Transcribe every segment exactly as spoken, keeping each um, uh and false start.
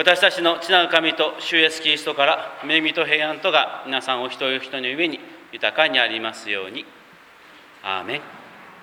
私たちの父なる神と主イエスキリストから恵みと平安とが皆さんお一人お一人の上に豊かにありますように。アーメン。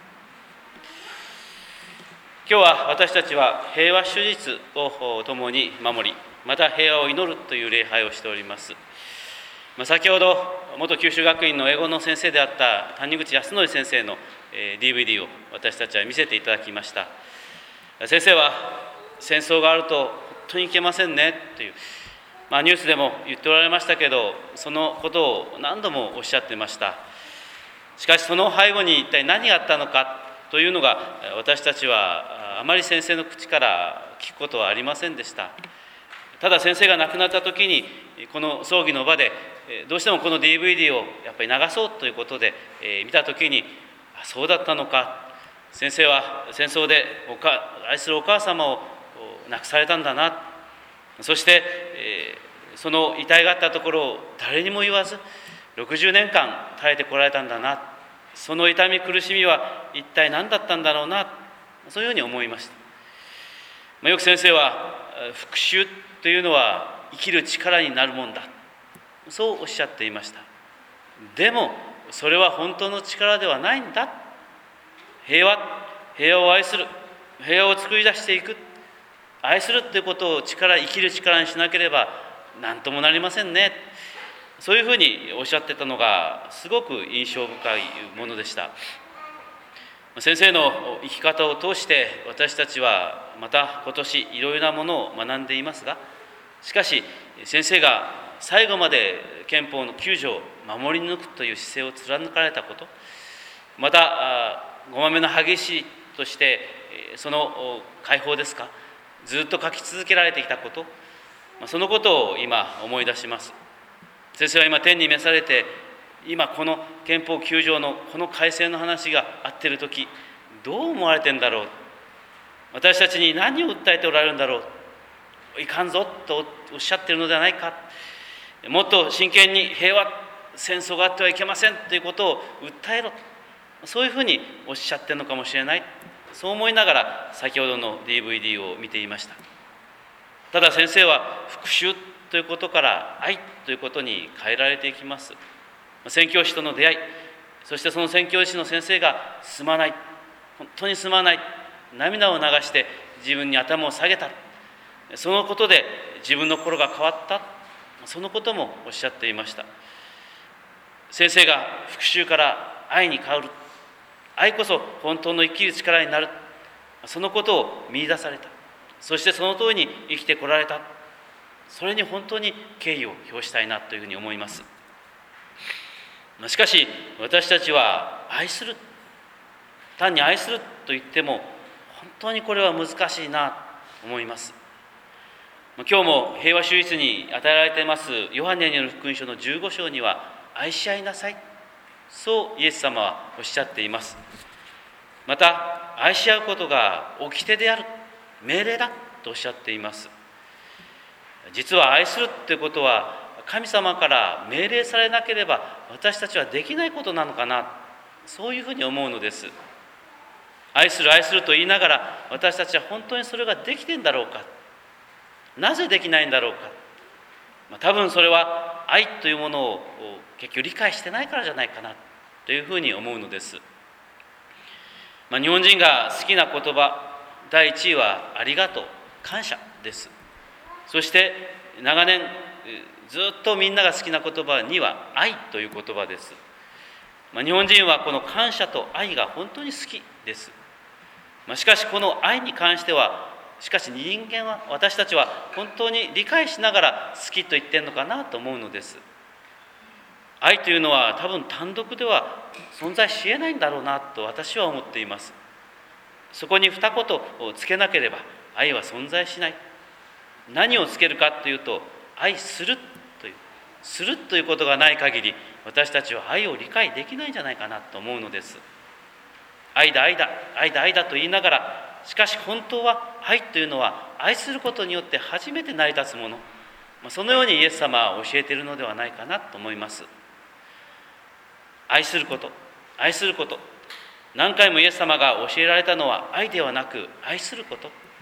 今日は私たちは平和主日を共に守り、また平和を祈るという礼拝をしております。先ほど元九州学院の英語の先生であった谷口康則先生の ディーブイディー を私たちは見せていただきました。先生は戦争があると本当にいけませんねという、まあ、ニュースでも言っておられましたけど、そのことを何度もおっしゃっていました。しかしその背後に一体何があったのかというのが私たちはあまり先生の口から聞くことはありませんでした。ただ先生が亡くなった時にこの葬儀の場でどうしてもこの ディーブイディー をやっぱり流そうということで見た時に、そうだったのか、先生は戦争でおか愛するお母様を亡くされたんだな、そして、えー、その遺体があったところを誰にも言わずろくじゅうねんかん耐えてこられたんだな、その痛み苦しみは一体何だったんだろうな、そういうふうに思いました。まあ、よく先生は復讐というのは生きる力になるもんだ、そうおっしゃっていました。でもそれは本当の力ではないんだ。平和平和を愛する、平和を作り出していく、愛するということを力、生きる力にしなければ何ともなりませんね。そういうふうにおっしゃってたのがすごく印象深いものでした。先生の生き方を通して私たちはまた今年いろいろなものを学んでいますが、しかし先生が最後まで憲法のきゅう条を守り抜くという姿勢を貫かれたこと、またごまめの激しいとしてその解放ですか、ずっと書き続けられてきたこと、そのことを今思い出します。先生は今天に召されて、今この憲法きゅう条のこの改正の話があっているとき、どう思われてんだろう、私たちに何を訴えておられるんだろう、いかんぞとおっしゃっているのではないか、もっと真剣に平和、戦争があってはいけませんということを訴えろ、そういうふうにおっしゃっているのかもしれない、そう思いながら先ほどの ディーブイディー を見ていました。ただ先生は復讐ということから愛ということに変えられていきます。宣教師との出会い、そしてその宣教師の先生がすまない、本当にすまない、涙を流して自分に頭を下げた、そのことで自分の心が変わった、そのこともおっしゃっていました。先生が復讐から愛に変わる、愛こそ本当の生きる力になる、そのことを見出された、そしてその通りに生きてこられた、それに本当に敬意を表したいなというふうに思います。しかし私たちは愛する、単に愛すると言っても本当にこれは難しいなと思います。今日も平和主日に与えられていますヨハネによる福音書のじゅうご章には、愛し合いなさい、そうイエス様はおっしゃっています。また愛し合うことが掟である、命令だとおっしゃっています。実は愛するということは神様から命令されなければ私たちはできないことなのかな、そういうふうに思うのです。愛する愛すると言いながら私たちは本当にそれができてんだろうか、なぜできないんだろうか、まあ、多分それは愛というものを結局理解してないからじゃないかなというふうに思うのです。まあ、日本人が好きな言葉だいいちいはありがとう、感謝です。そして長年ずっとみんなが好きな言葉には愛という言葉です。まあ、日本人はこの感謝と愛が本当に好きです。まあ、しかしこの愛に関しては、しかし人間は、私たちは本当に理解しながら好きと言ってるのかなと思うのです。愛というのは多分単独では存在し得ないんだろうなと私は思っています。そこに二言をつけなければ愛は存在しない。何をつけるかというと、愛するという、するということがない限り私たちは愛を理解できないんじゃないかなと思うのです。愛だ愛だ愛だ愛だと言いながら、しかし本当は愛というのは愛することによって初めて成り立つもの、そのようにイエス様は教えているのではないかなと思います。愛すること、愛すること、何回もイエス様が教えられたのは愛ではなく愛すること、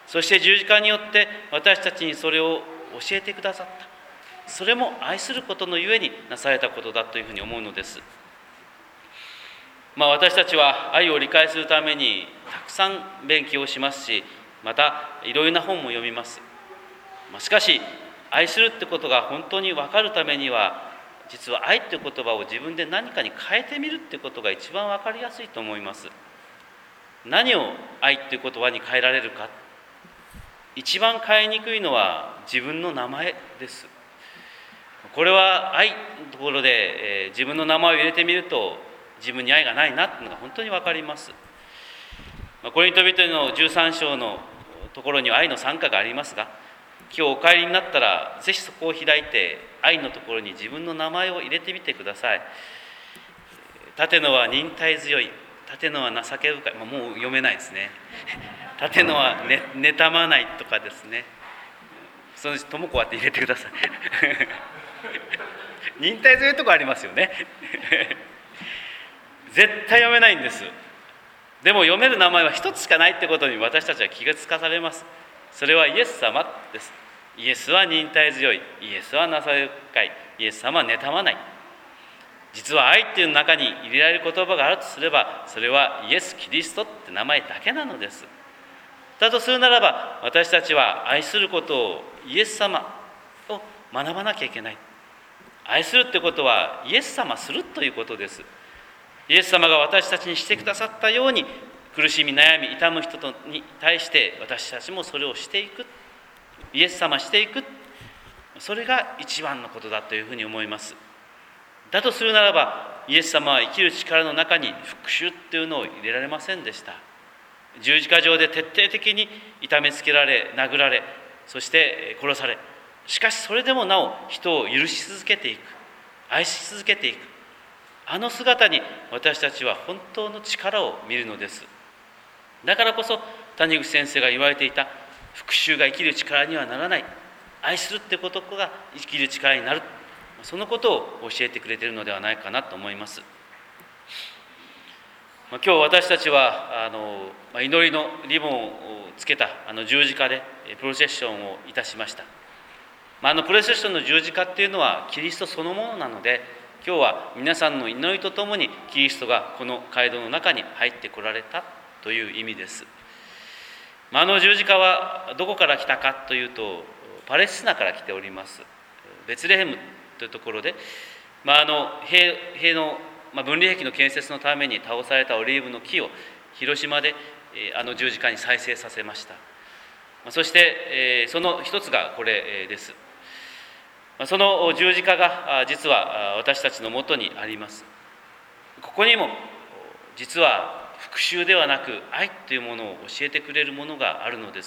そして十字架によって私たちにそれを教えてくださった。それも愛することのゆえになされたことだというふうに思うのです。まあ、私たちは愛を理解するためにたくさん勉強しますし、またいろいろな本も読みます。まあ、しかし愛するってことが本当に分かるためには、実は愛という言葉を自分で何かに変えてみるってことが一番分かりやすいと思います。何を愛という言葉に変えられるか。一番変えにくいのは自分の名前です。これは愛のところで、えー、自分の名前を入れてみると自分に愛がないなというのが本当に分かります。コリント人のじゅうさん章のところには愛の賛歌がありますが、今日お帰りになったらぜひそこを開いて愛のところに自分の名前を入れてみてください。立てのは忍耐強い、立てのは情け深い、まあ、もう読めないですね。立てのはね妬まないとかですね。そのうちともこはって入れてください。忍耐強いとこありますよね。絶対読めないんです。でも読める名前は一つしかないってことに私たちは気がつかされます。それはイエス様です。イエスは忍耐強い、イエスは情け深い、イエス様は妬まない。実は愛っていう中に入れられる言葉があるとすれば、それはイエス・キリストって名前だけなのです。だとするならば、私たちは愛することをイエス様を学ばなきゃいけない。愛するってことはイエス様するということです。イエス様が私たちにしてくださったように、苦しみ悩み痛む人に対して私たちもそれをしていく、イエス様していく、それが一番のことだというふうに思います。だとするならば、イエス様は生きる力の中に復讐っていうのを入れられませんでした。十字架上で徹底的に痛めつけられ、殴られ、そして殺され、しかしそれでもなお人を許し続けていく、愛し続けていく、あの姿に私たちは本当の力を見るのです。だからこそ谷口先生が言われていた、復讐が生きる力にはならない、愛するってことが生きる力になる、そのことを教えてくれているのではないかなと思います。今日私たちはあの祈りのリボンをつけたあの十字架でプロセッションをいたしました。あのプロセッションの十字架っていうのはキリストそのものなので、今日は皆さんの祈りとともにキリストがこの街道の中に入ってこられたという意味です。あの十字架はどこから来たかというと、パレスチナから来ております。ベツレヘムというところで、まあ、あの 兵, 兵の、まあ、分離壁の建設のために倒されたオリーブの木を広島で、えー、あの十字架に再生させました。そして、えー、その一つがこれです。その十字架が実は私たちのもとにあります。ここにも実は復讐ではなく愛というものを教えてくれるものがあるのです。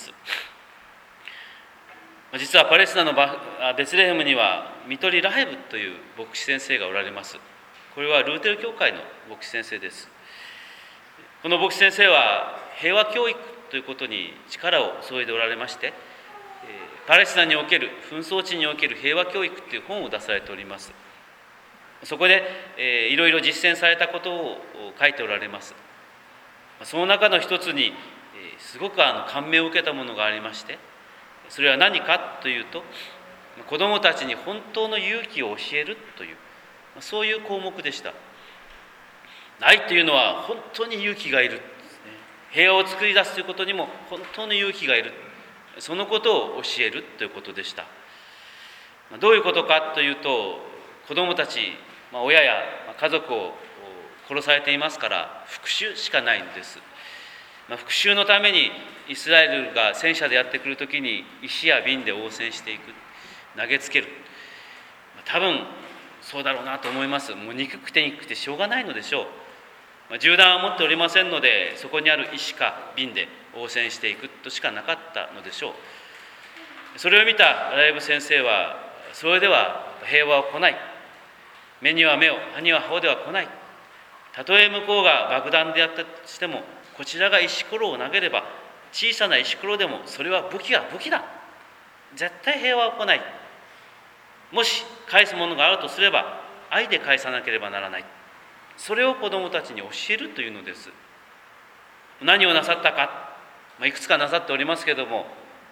実はパレスチナのベツレヘムにはミトリ・ラヘブという牧師先生がおられます。これはルーテル教会の牧師先生です。この牧師先生は平和教育ということに力を注いでおられまして、パレスチナにおける紛争地における平和教育という本を出されております。そこで、えー、いろいろ実践されたことを書いておられます。その中の一つに、えー、すごくあの感銘を受けたものがありまして、それは何かというと、子どもたちに本当の勇気を教えるという、そういう項目でした。愛というのは本当に勇気がいる、平和を作り出すということにも本当に勇気がいる、そのことを教えるということでした。どういうことかというと、子どもたち、親や家族を殺されていますから復讐しかないんです。復讐のためにイスラエルが戦車でやってくるときに石や瓶で応戦していく、投げつける、多分そうだろうなと思います。もう憎くて憎くてしょうがないのでしょう。銃弾は持っておりませんので、そこにある石か瓶で応戦していくとしかなかったのでしょう。それを見たライブ先生は、それでは平和は来ない、目には目を歯には歯では来ない、たとえ向こうが爆弾であったとしても、こちらが石ころを投げれば、小さな石ころでもそれは武器は武器だ、絶対平和は来ない、もし返すものがあるとすれば愛で返さなければならない、それを子どもたちに教えるというのです。何をなさったか、まあ、いくつかなさっておりますけれども、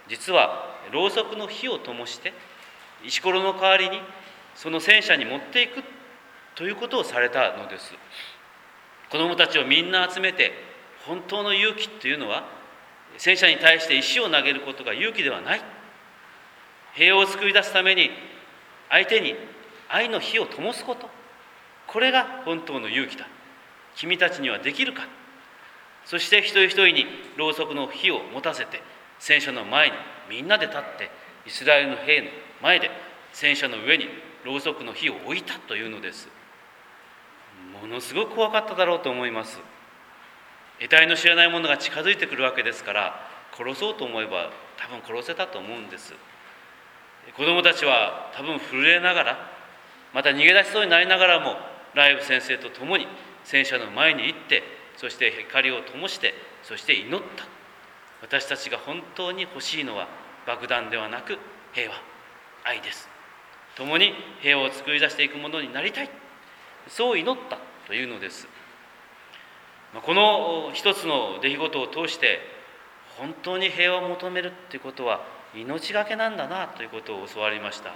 実はろうそくの火を灯して石ころの代わりにその戦車に持っていくということをされたのです。子どもたちをみんな集めて、本当の勇気というのは戦車に対して石を投げることが勇気ではない。平和を作り出すために相手に愛の火を灯すこと、これが本当の勇気だ。君たちにはできるか。そして一人一人にろうそくの火を持たせて、戦車の前にみんなで立って、イスラエルの兵の前で戦車の上にろうそくの火を置いたというのです。ものすごく怖かっただろうと思います。得体の知らないものが近づいてくるわけですから、殺そうと思えば多分殺せたと思うんです。子どもたちは多分震えながら、また逃げ出しそうになりながらも、ライブ先生と共に戦車の前に行って、そして光を灯して、そして祈った。私たちが本当に欲しいのは爆弾ではなく平和、愛です。共に平和を作り出していくものになりたい、そう祈ったというのです。この一つの出来事を通して、本当に平和を求めるということは命がけなんだなということを教わりました。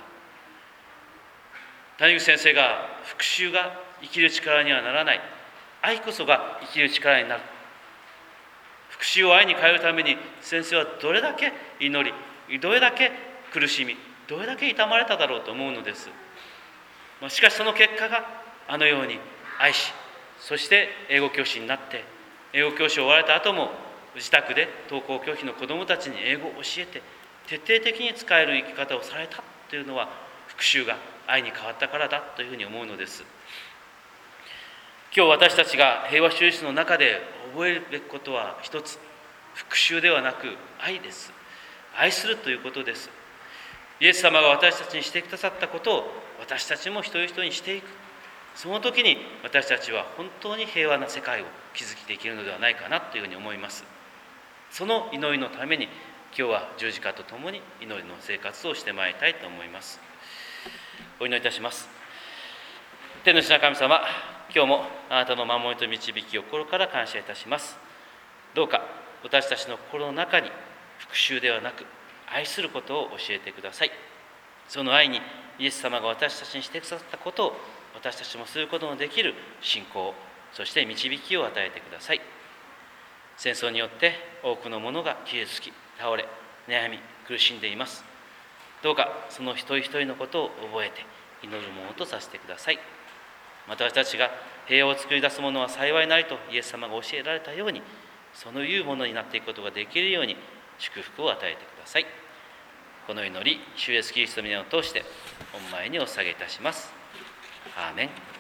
谷口先生が、復讐が生きる力にはならない、愛こそが生きる力になる。復讐を愛に変えるために先生はどれだけ祈り、どれだけ苦しみ、どれだけ痛まれただろうと思うのです。しかしその結果があのように愛し、そして英語教師になって、英語教師を終わられた後も自宅で登校拒否の子どもたちに英語を教えて、徹底的に使える生き方をされたというのは、復讐が愛に変わったからだというふうに思うのです。今日私たちが平和主義の中で覚えるべきことは一つ、復讐ではなく愛です。愛するということです。イエス様が私たちにしてくださったことを私たちも一人一人にしていく。その時に私たちは本当に平和な世界を築きできるのではないかなというふうに思います。その祈りのために今日は十字架とともに祈りの生活をしてまいりたいと思います。お祈りいたします。天の父な神様、今日もあなたの守りと導きを心から感謝いたします。どうか私たちの心の中に復讐ではなく愛することを教えてください。その愛にイエス様が私たちにしてくださったことを私たちもすることのできる信仰、そして導きを与えてください。戦争によって多くの者が傷つき、倒れ、悩み、苦しんでいます。どうかその一人一人のことを覚えて祈るものとさせてください。また私たちが平和を作り出すものは幸いなりとイエス様が教えられたように、そのいうものになっていくことができるように祝福を与えてください。この祈り、主イエスキリストの皆を通して御前にお捧げいたします。アーメン。